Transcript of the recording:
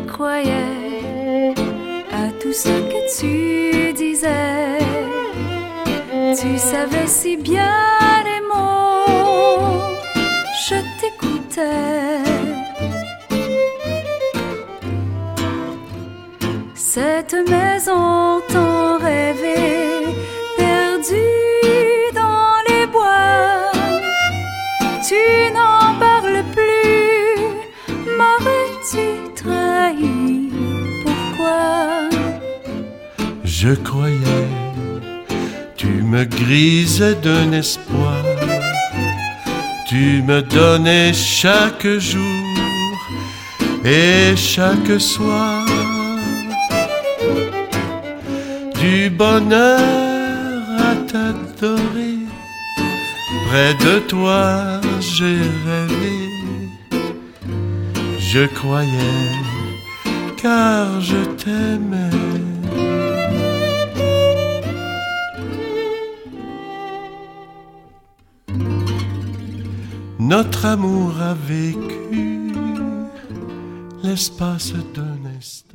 croyais à tout ce que tu disais. Tu savais si bien les mots, je t'écoutais. Cette maison tant rêvée, perdue dans les bois, tu n'en parles plus, m'aurais-tu trahi? Pourquoi? Je croyais, tu me grisais d'un espoir, tu me donnais chaque jour et chaque soir du bonheur à t'adorer. Près de toi j'ai rêvé, je croyais car je t'aimais. Notre amour a vécu l'espace d'un instant.